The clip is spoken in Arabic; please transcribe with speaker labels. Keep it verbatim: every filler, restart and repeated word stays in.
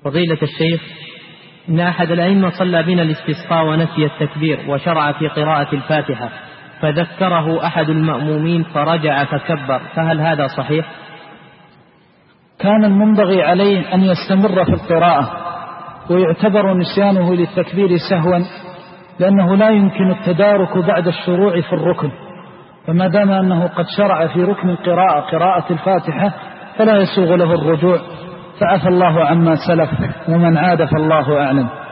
Speaker 1: فضيلة الشيخ، إن أحد الأئمة صلى بنا الاستسقاء ونسي التكبير وشرع في قراءة الفاتحة، فذكره أحد المأمومين فرجع فكبر، فهل هذا صحيح؟
Speaker 2: كان المنبغي عليه أن يستمر في القراءة، ويعتبر نسيانه للتكبير سهوا، لأنه لا يمكن التدارك بعد الشروع في الركن، فما دام أنه قد شرع في ركن القراءة قراءة الفاتحة فلا يسوغ له الرجوع، فعفى الله عما سلف، ومن عاد فالله أعلم.